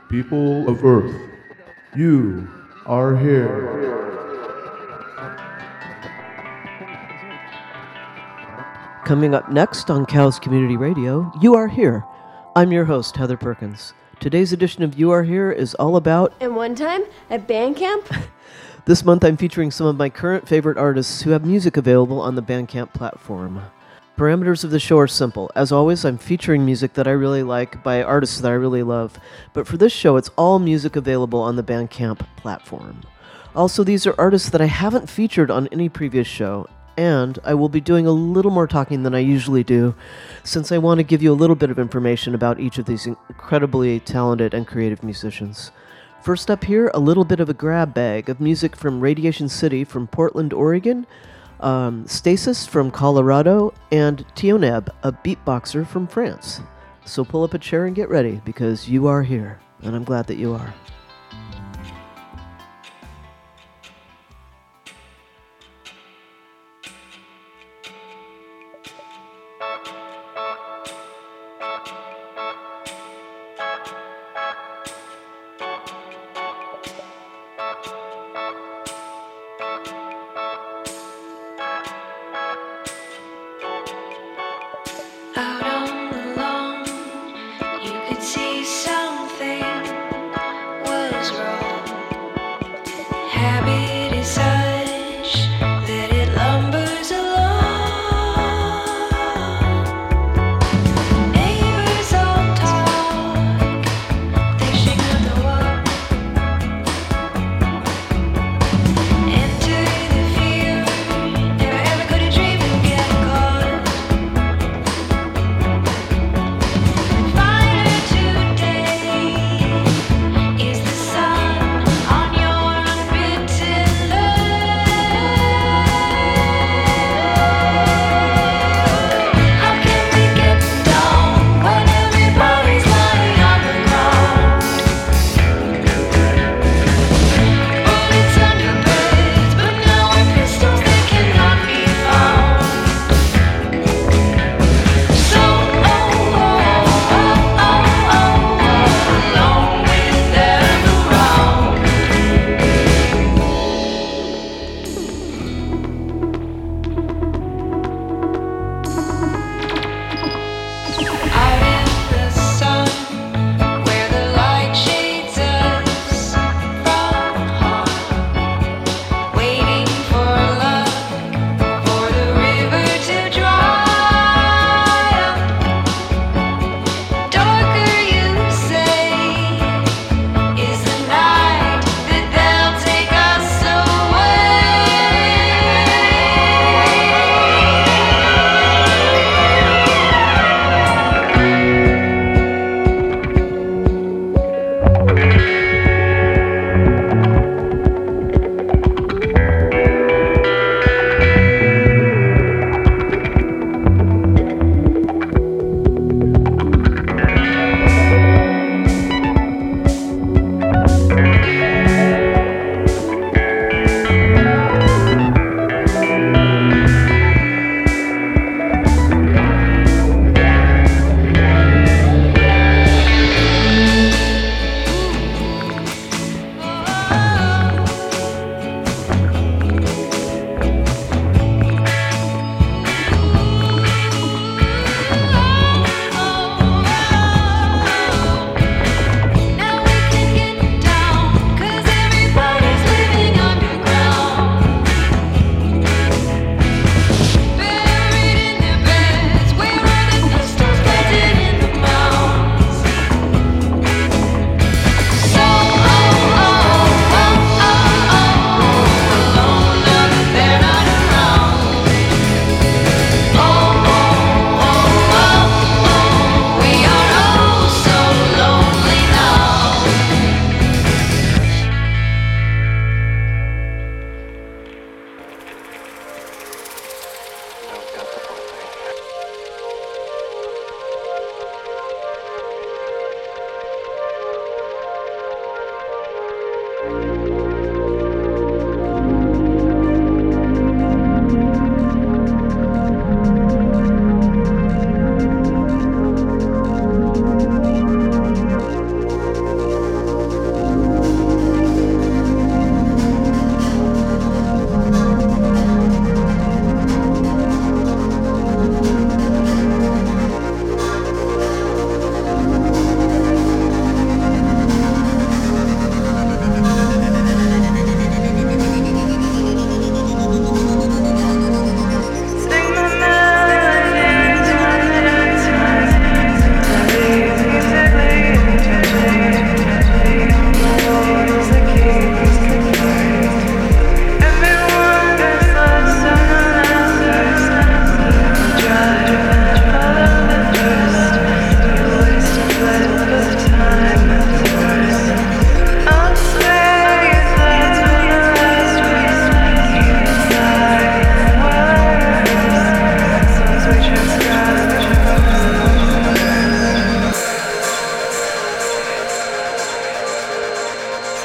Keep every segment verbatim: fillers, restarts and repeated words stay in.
People of Earth, you are here. Coming up next on Cows Community Radio, You Are Here. I'm your host, Heather Perkins. Today's edition of You Are Here is all about... And one time at band camp? This month I'm featuring some of my current favorite artists who have music available on the Bandcamp platform. Parameters of the show are simple. As always, I'm featuring music that I really like by artists that I really love. But for this show, it's all music available on the Bandcamp platform. Also, these are artists that I haven't featured on any previous show, and I will be doing a little more talking than I usually do, since I want to give you a little bit of information about each of these incredibly talented and creative musicians. First up here, a little bit of a grab bag of music from Radiation City from Portland, Oregon, um, Stasis from Colorado, and Tioneb, a beatboxer from France. So pull up a chair and get ready, because you are here, and I'm glad that you are. Out on the lawn, you could see something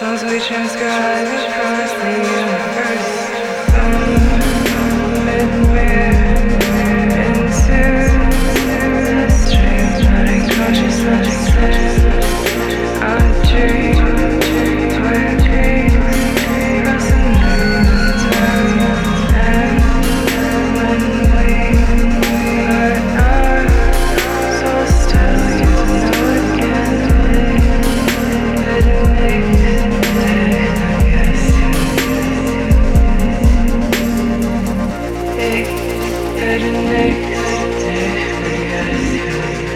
Souls we transcribe across the universe. And we're into the streamlining consciousness. Our dreams were dreams crossing through time. And when we let our souls still, you know again. Better next day, yes. Hey, better next day, yes.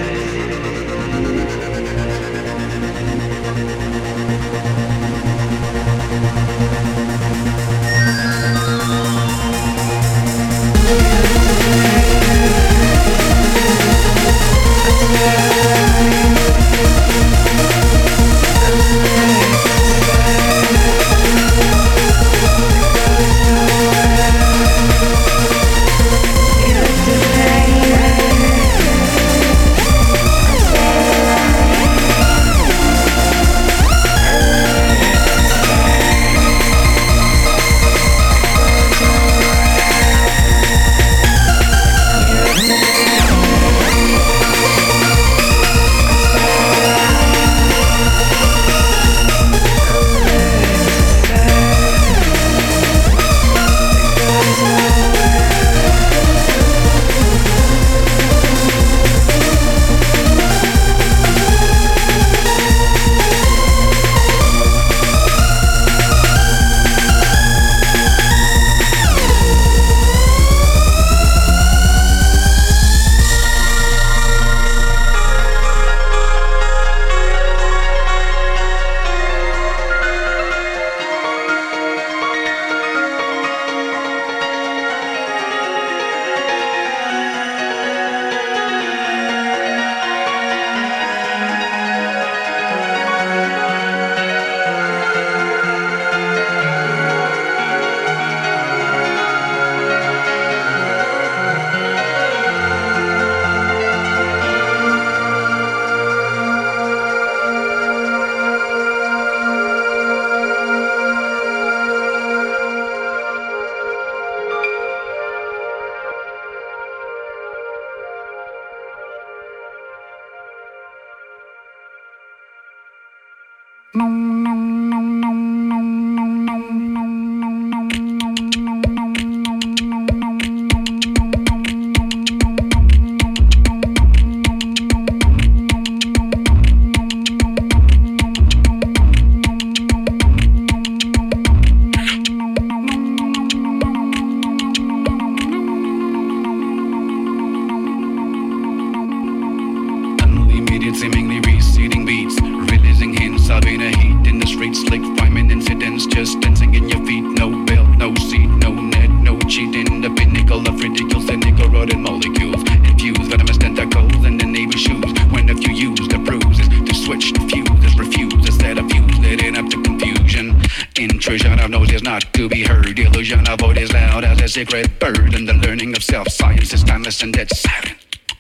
Seemingly receding beats, releasing hints of inner heat in the streets, slick rhyming incidents, just dancing in your feet. No belt, no seat, no net, no cheating. The pinnacle of ridicule, cynical, rodent molecules, infused venomous tentacles in the neighbor's shoes. When a few use the bruises to switch the fuses, refuse instead of fuse, leading up to confusion. Intrusion of noises not to be heard, illusion of void is loud as a secret bird, and the learning of self-science is timeless and dead silent.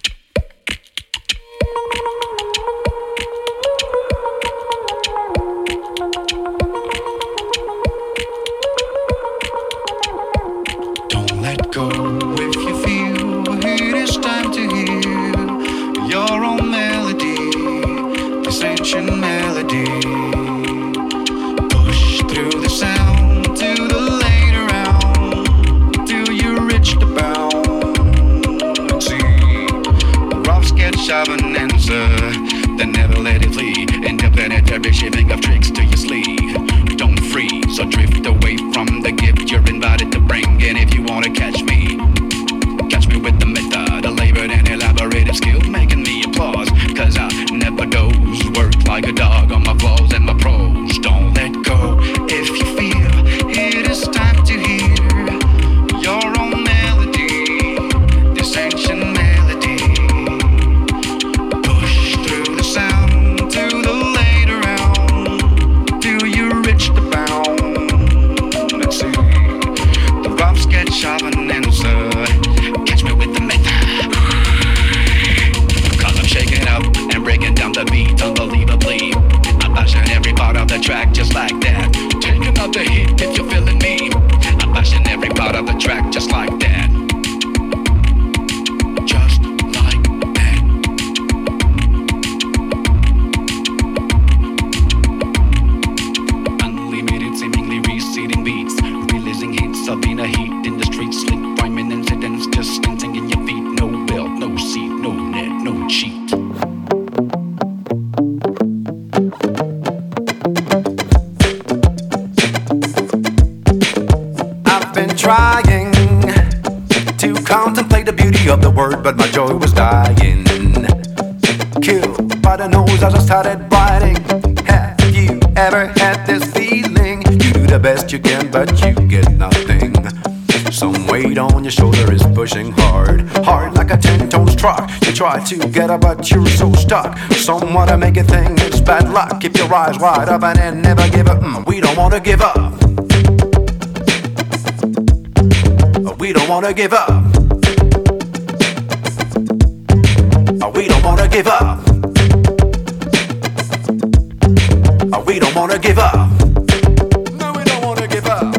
Let go if you feel it is time to hear your own melody, this ancient melody. Push through the sound to the later round till you reach the bound. See, rough sketch of an answer, then never let it flee. Interplanetary shaping of tricks to your sleeve. Don't freeze or drift away from the gift you're invited to bring. And if you wanna catch me, catch me with the method, a labored and elaborated skill, making me applause. Cause I never doze, work like a dog on my flaws and my pros. Don't let go if you feel it is time to hear your own melody, this ancient melody. Push through the sound to the later round till you reach the bound. Let's see, the rough sketch of an answer, catch me with the method. Cause I'm shaking up and breaking down the beat unbelievably. I'm bashing every part of the track just like that. the hit if you're feeling me. I'm bashing every part of the track just like that. Just like that. Unlimited, seemingly receding beats, releasing hits of inner heat in the streets, slick rhyming incidents, just dancing in your feet. No belt, no seat, no net, no cheat. Trying to contemplate the beauty of the word, but my joy was dying. Killed by the nose as I started biting. Have you ever had this feeling? You do the best you can, but you get nothing. Some weight on your shoulder is pushing hard, hard like a ten-ton truck. You try to get up, but you're so stuck. Someone to make it think it's bad luck. Keep your eyes wide open and never give up. Mm, we don't wanna give up. We don't wanna give up. We don't wanna give up. We don't wanna give up. No, we don't wanna give up.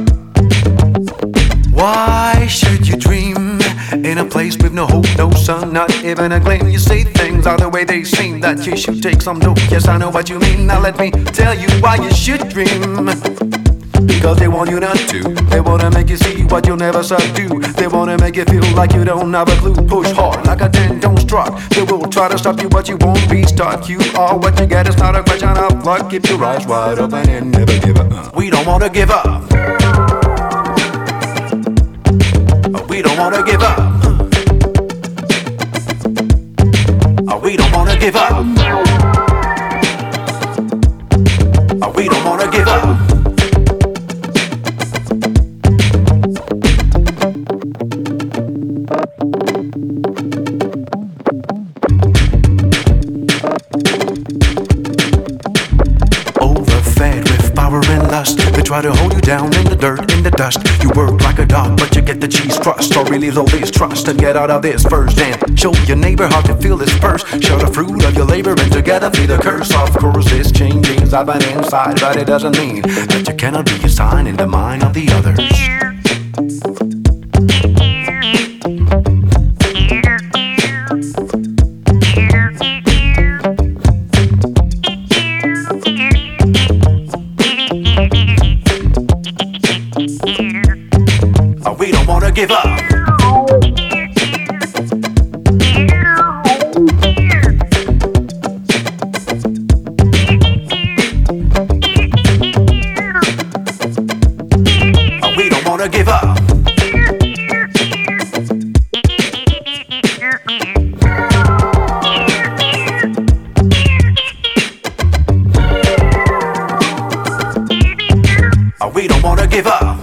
Why should you dream in a place with no hope, no sun, not even a gleam? You say things are the way they seem, that you should take some dope. Yes, I know what you mean. Now let me tell you why you should dream. Because they want you not to. They wanna make you see what you'll never subdue. They wanna make you feel like you don't have a clue. Push hard like a ten-ton truck. They will try to stop you, but you won't be stuck. You are what you get, it's not a question of luck. Keep your eyes wide open and never give up. We don't wanna give up. We don't wanna give up. We don't wanna give up. We don't wanna give up. They try to hold you down in the dirt, in the dust. You work like a dog, but you get the cheese crust. Or really low this trust and get out of this first. And show your neighbor how to feel this first. Show the fruit of your labor and together feel the curse. Of course this changing's happening inside, but it doesn't mean that you cannot be a sign in the mind of the others. We don't wanna give up. We don't wanna give up. We don't wanna give up.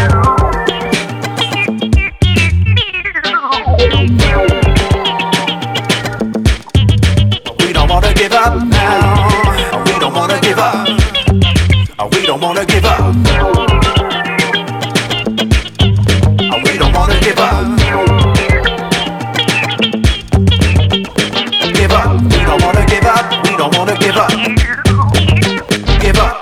We don't wanna give up now. We don't wanna give up. We don't wanna give up. We don't wanna give up. Give up. We don't wanna give up. We don't wanna give up. Give up.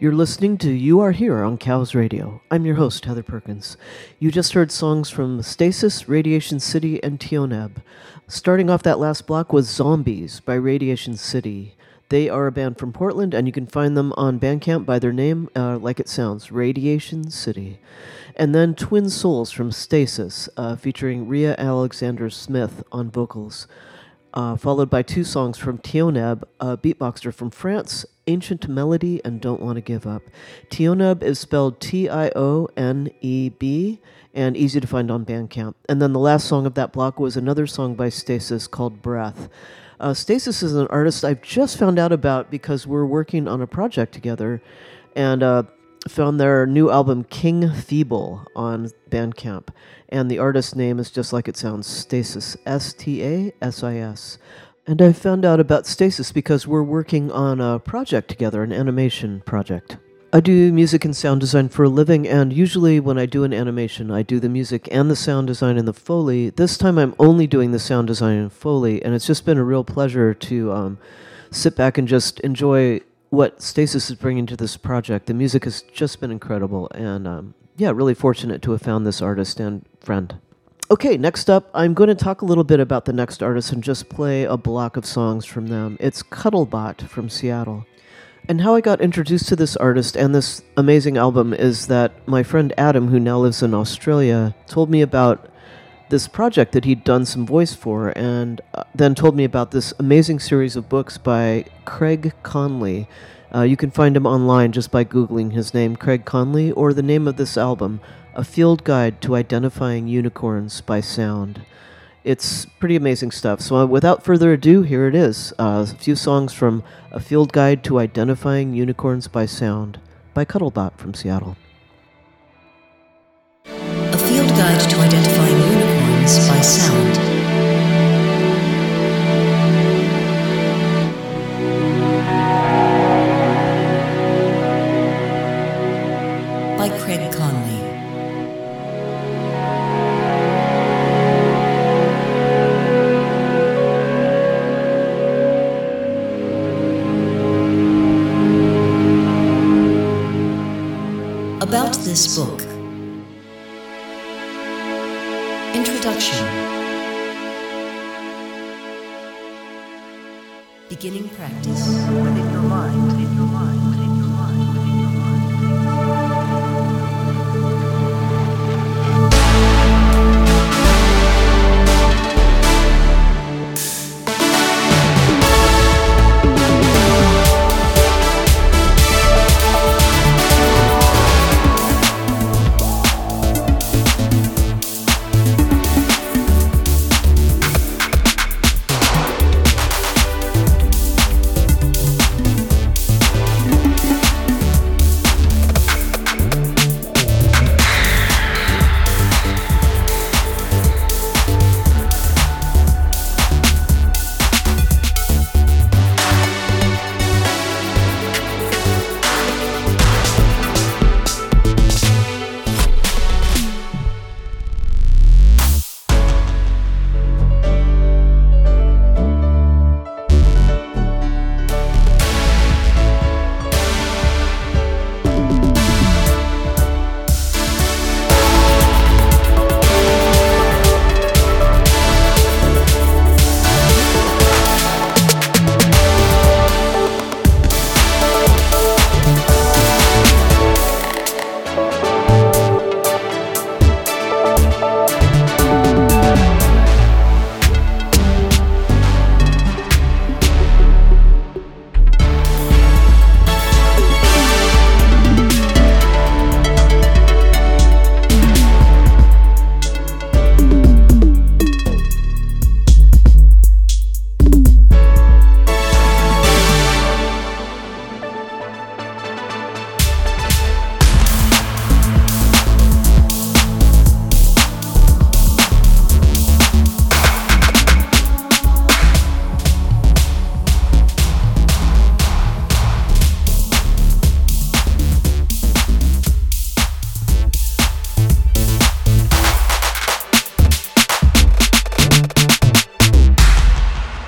You're listening to You Are Here on Cows Radio. I'm your host, Heather Perkins. You just heard songs from Stasis, Radiation City, and Tioneb. Starting off that last block was Zombies by Radiation City. They are a band from Portland, and you can find them on Bandcamp by their name, uh, like it sounds, Radiation City. And then Twin Souls from Stasis, uh, featuring Rhea Alexander-Smith on vocals. Uh, followed by two songs from Tioneb, a beatboxer from France, Ancient Melody and Don't Want to Give Up. Tioneb is spelled T I O N E B and easy to find on Bandcamp. And then the last song of that block was another song by Stasis called Breath. Uh, Stasis is an artist I've just found out about because we're working on a project together, and uh, found their new album King Feeble on Bandcamp. And the artist's name is just like it sounds, Stasis, S T A S I S. And I found out about Stasis because we're working on a project together, an animation project. I do music and sound design for a living, and usually when I do an animation, I do the music and the sound design and the Foley. This time I'm only doing the sound design and Foley, and it's just been a real pleasure to um, sit back and just enjoy what Stasis is bringing to this project. The music has just been incredible, and um, yeah, really fortunate to have found this artist and friend. Okay, next up, I'm going to talk a little bit about the next artist and just play a block of songs from them. It's Cuddlebot from Seattle. And how I got introduced to this artist and this amazing album is that my friend Adam, who now lives in Australia, told me about this project that he'd done some voice for, and uh, then told me about this amazing series of books by Craig Conley. Uh, you can find him online just by Googling his name, Craig Conley, or the name of this album, A Field Guide to Identifying Unicorns by Sound. It's pretty amazing stuff. So uh, without further ado, here it is. Uh, a few songs from A Field Guide to Identifying Unicorns by Sound by Cuddlebot from Seattle. A Field Guide to Identifying Unicorns by Sound. By Craig Conley. About this book. Introduction. Beginning practice. Within your mind, in your mind, in your mind, in your mind, in your mind.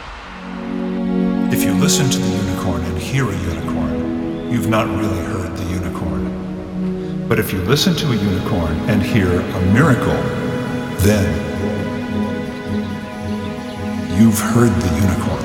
If you listen to the unicorn and hear a unicorn, you've not really heard the But if you listen to a unicorn and hear a miracle, then you've heard the unicorn.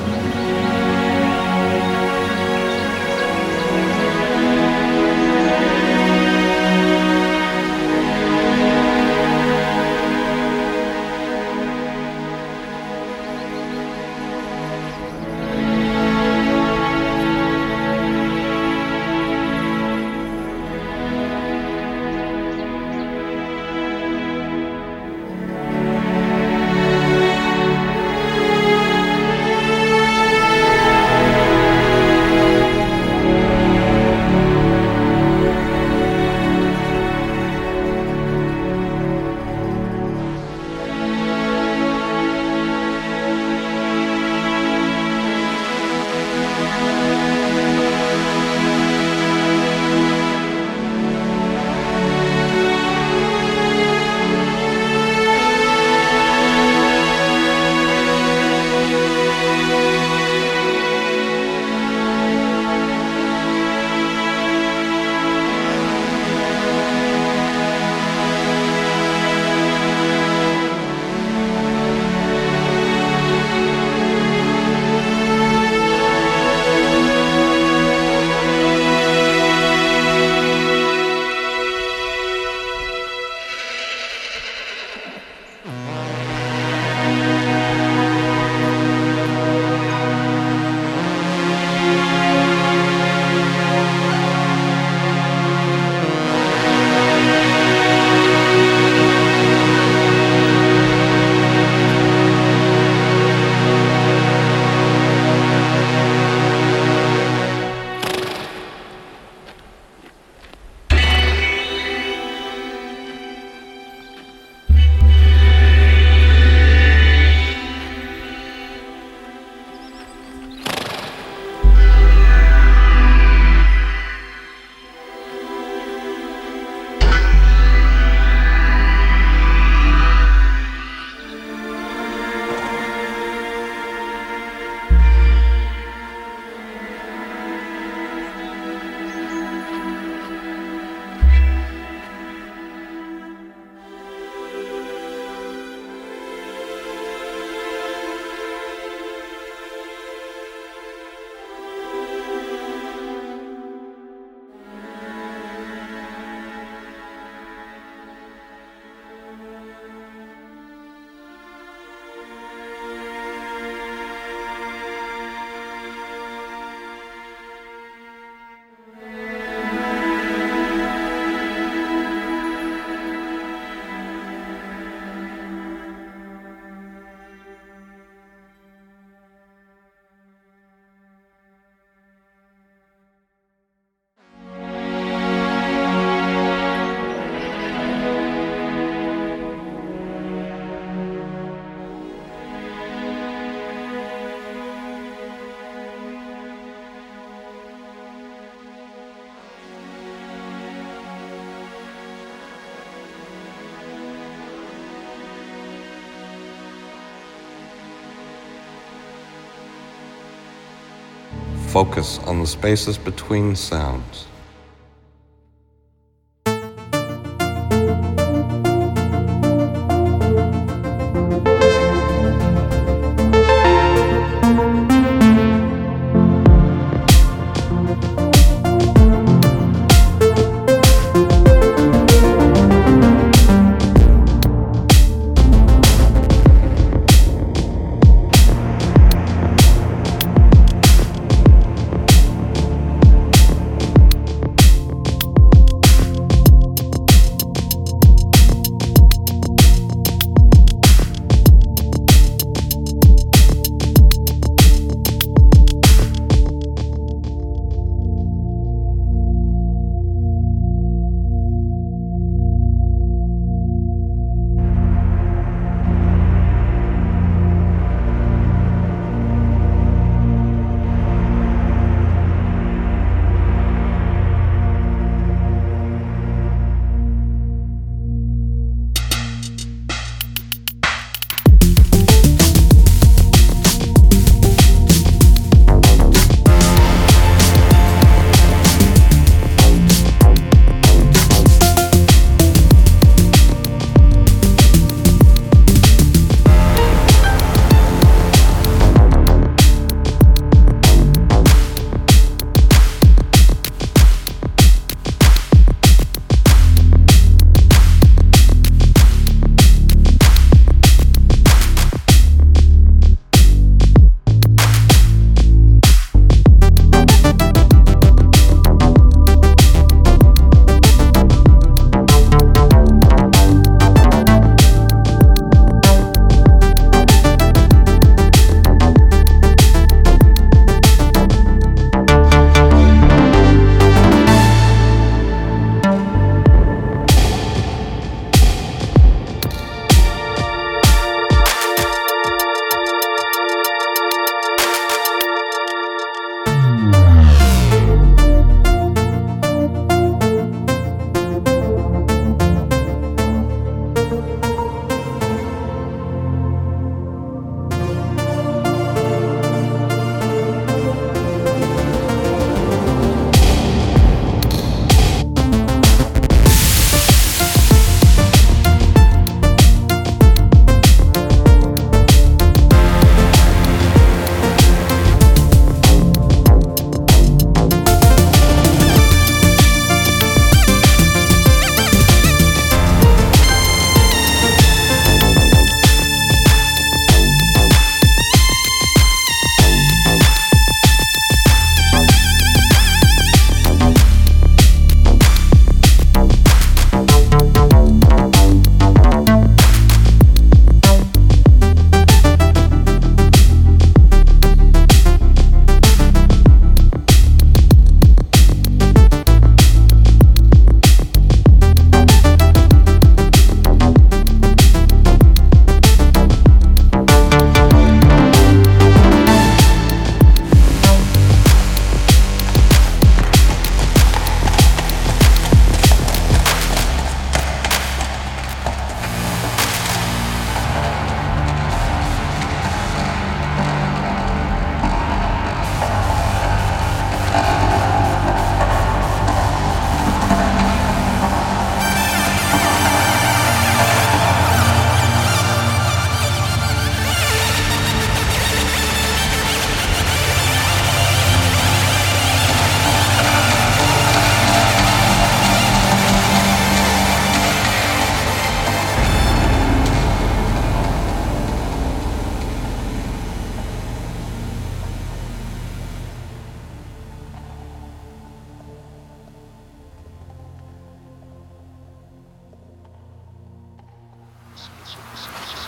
Focus on the spaces between sounds.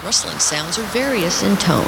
Rustling sounds are various in tone.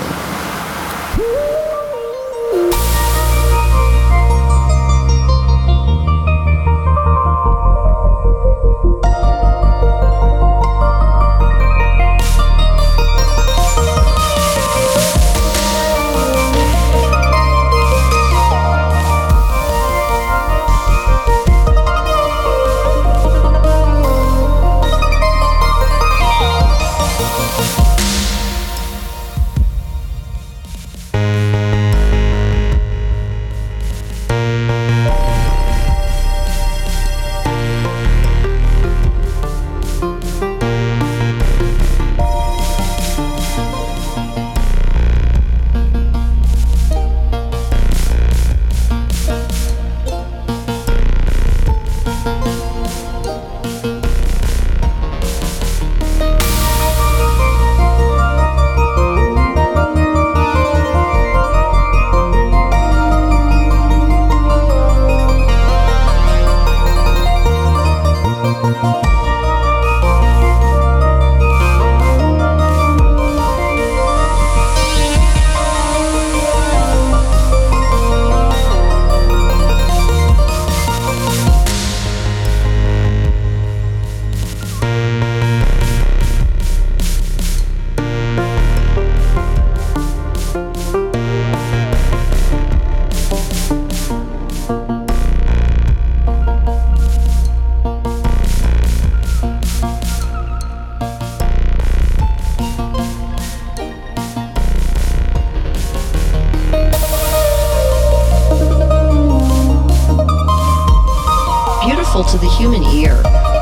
To the human ear.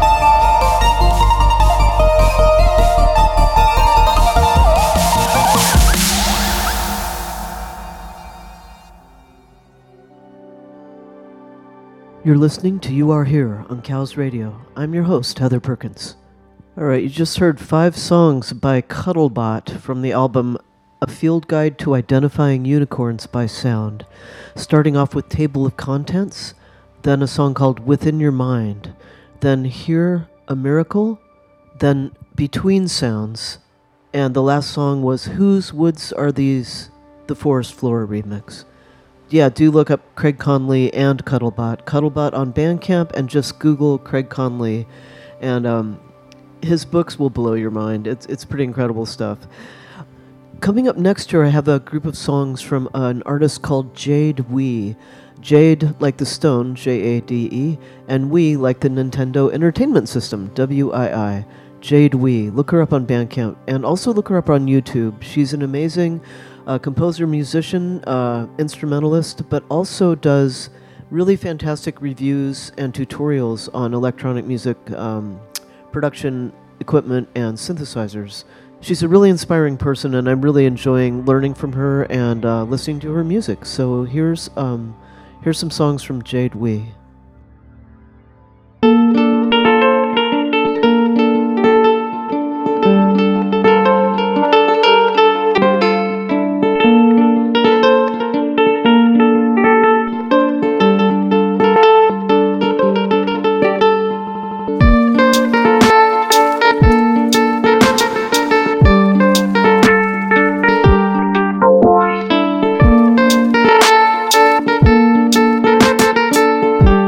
You're listening to You Are Here on Cows Radio. I'm your host, Heather Perkins. Alright, you just heard five songs by Cuddlebot from the album A Field Guide to Identifying Unicorns by Sound, starting off with Table of Contents, then a song called Within Your Mind, then Hear a Miracle, then Between Sounds, and the last song was Whose Woods Are These? The Forest Floor remix. Yeah, do look up Craig Conley and Cuddlebot. Cuddlebot on Bandcamp, and just Google Craig Conley, and um, his books will blow your mind. It's, it's pretty incredible stuff. Coming up next here, I have a group of songs from uh, an artist called Jade Wee. Jade like the stone, J A D E, and Wii like the Nintendo Entertainment System, W I I. Jade Wee. Look her up on Bandcamp, and also look her up on YouTube. She's an amazing uh, composer, musician, uh, instrumentalist, but also does really fantastic reviews and tutorials on electronic music um, production equipment and synthesizers. She's a really inspiring person, and I'm really enjoying learning from her and uh, listening to her music. So here's... Um, Here's some songs from Jade Wee. Thank you.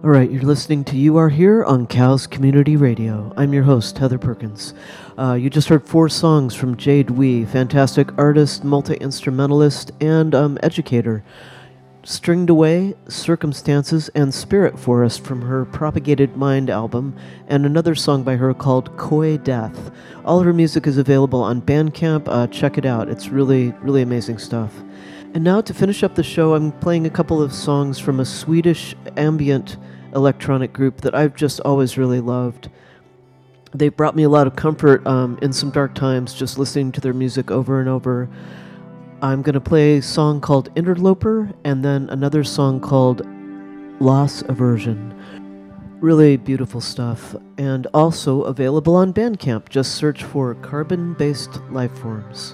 All right, you're listening to You Are Here on Cal's Community Radio. I'm your host, Heather Perkins. Uh, you just heard four songs from Jade Wee, fantastic artist, multi-instrumentalist, and um, educator. Stringed Away, Circumstances, and Spirit Forest from her Propagated Mind album, and another song by her called Koi Death. All her music is available on Bandcamp. Uh, check it out. It's really, really amazing stuff. And now to finish up the show, I'm playing a couple of songs from a Swedish ambient electronic group that I've just always really loved. They brought me a lot of comfort um, in some dark times just listening to their music over and over. I'm going to play a song called Interloper and then another song called Loss Aversion. Really beautiful stuff, and also available on Bandcamp. Just search for Carbon-Based Lifeforms.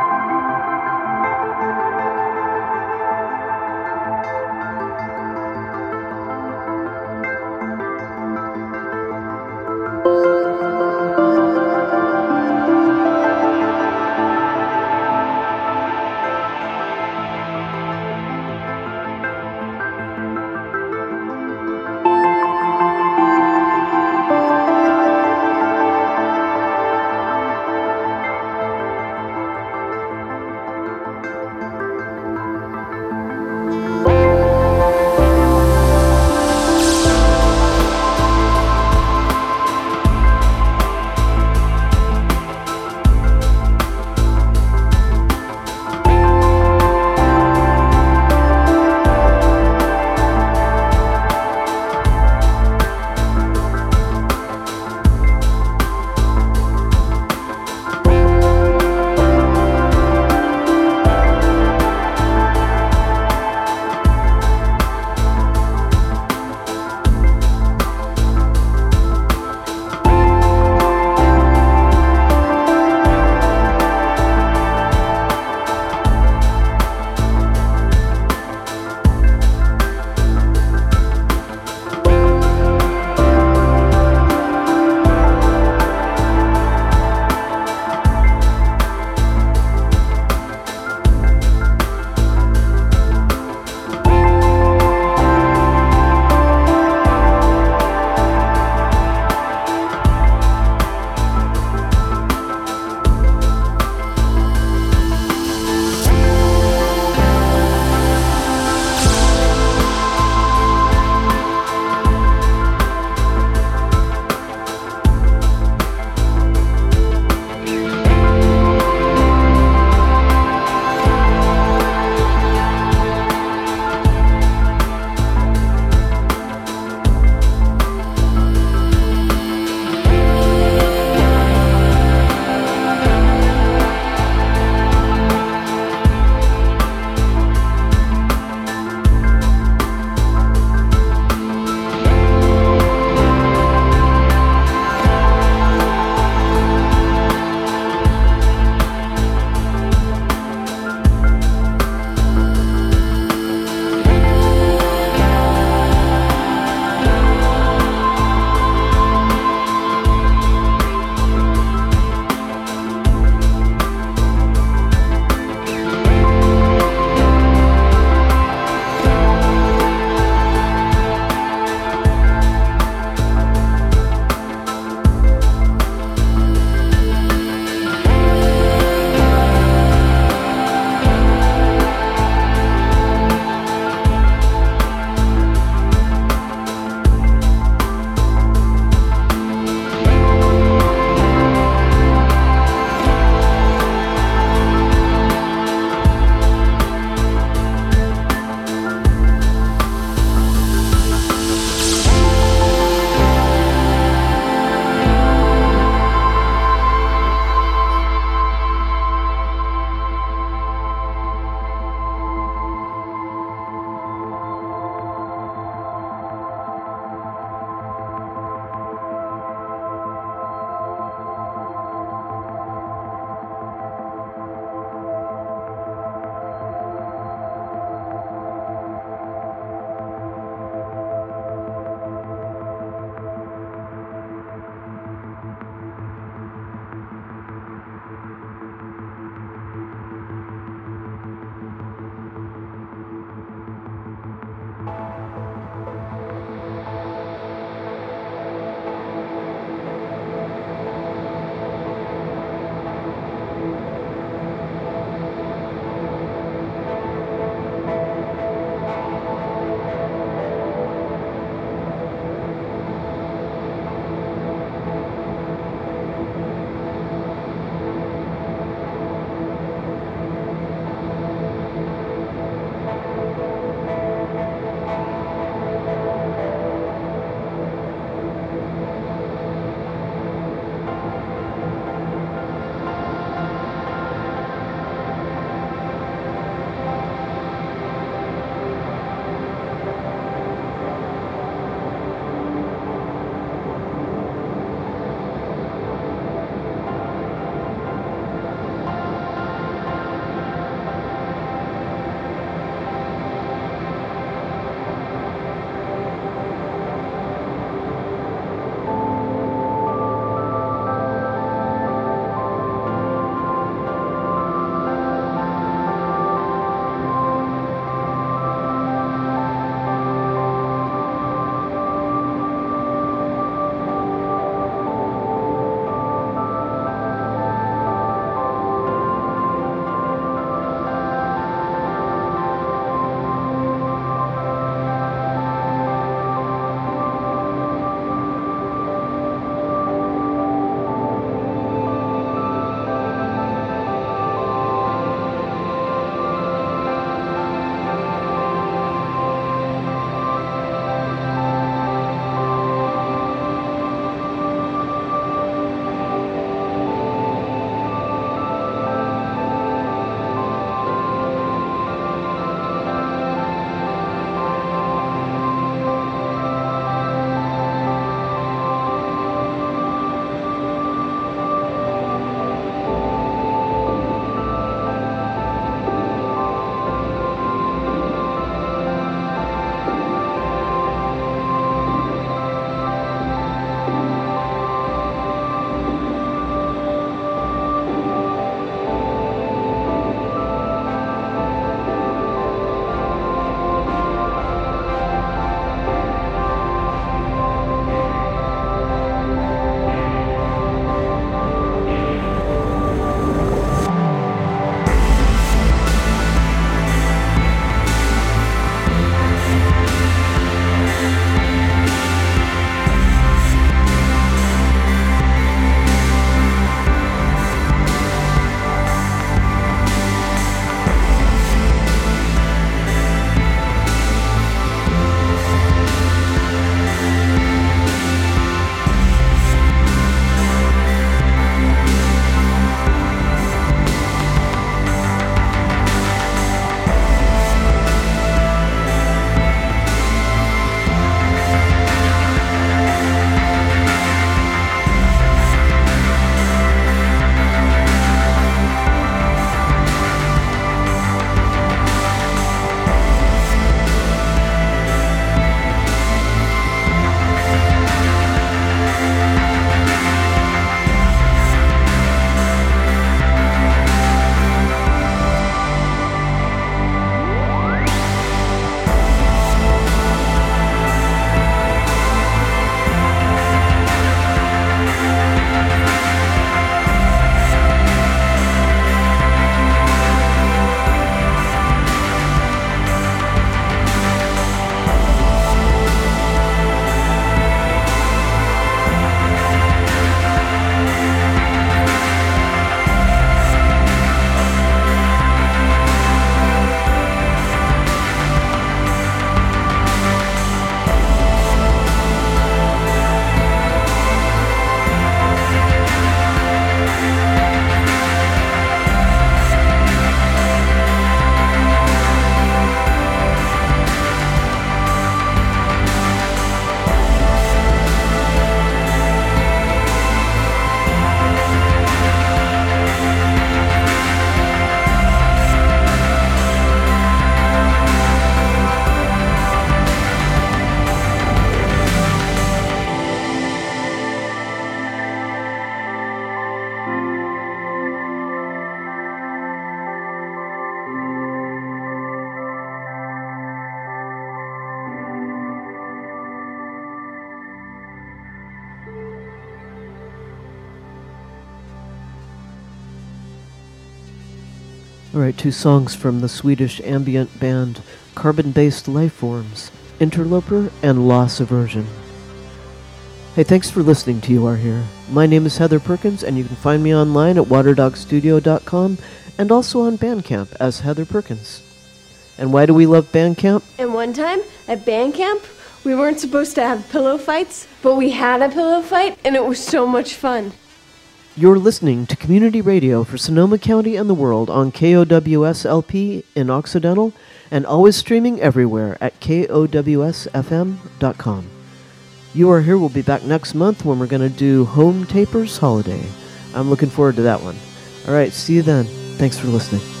Alright, two songs from the Swedish ambient band Carbon-Based Lifeforms, Interloper and Loss Aversion. Hey, thanks for listening to You Are Here. My name is Heather Perkins, and you can find me online at waterdog studio dot com and also on Bandcamp as Heather Perkins. And why do we love Bandcamp? And one time at band camp, we weren't supposed to have pillow fights, but we had a pillow fight, and it was so much fun. You're listening to Community Radio for Sonoma County and the world on K O W S L P in Occidental and always streaming everywhere at K O W S F M dot com. You Are Here will be back next month when we're going to do Home Tapers Holiday. I'm looking forward to that one. All right, see you then. Thanks for listening.